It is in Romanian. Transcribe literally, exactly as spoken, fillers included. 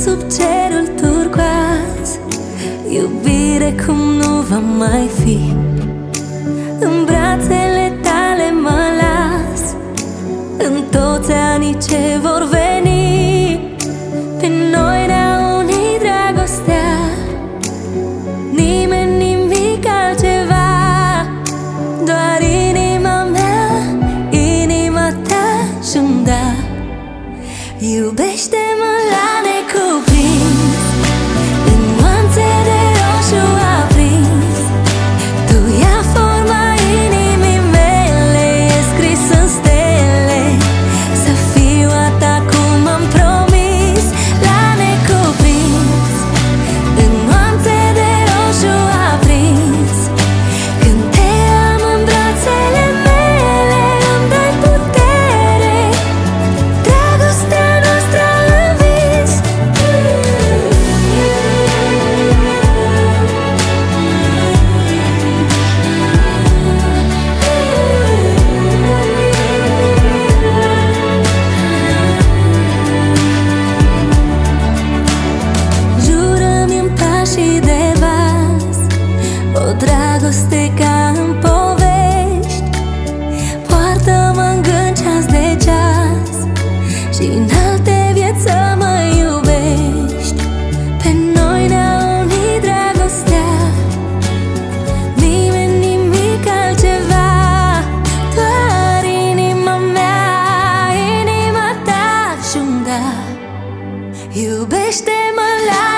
sub cerul turcoaz, iubire cum nu va mai fi. În brațele tale mă las, în toți anii ce vor veni. Pe noi ne-a unit dragostea, nimeni, nimic altceva. Doar inima mea, inima ta și-mi da. Iubește-mă la necuprins, în nuanțe de roșu aprins. Tu ia forma inimii mele, e scris în stele. Să fiu a ta cum am promis, la necuprins, în nuanțe de roșu aprins. Când te am în brațele mele, îmi dai putere, dragostea noastră în vis. Jură-mi în pașii de vas o dragoste ca în povești. Poartă-mă în gând ceas de ceas și în alte vieți să mă iubești. Pe noi ne-a unit dragostea, nimeni, nimic altceva. Doar inima mea, inima ta și-mi da. Iubește-mă la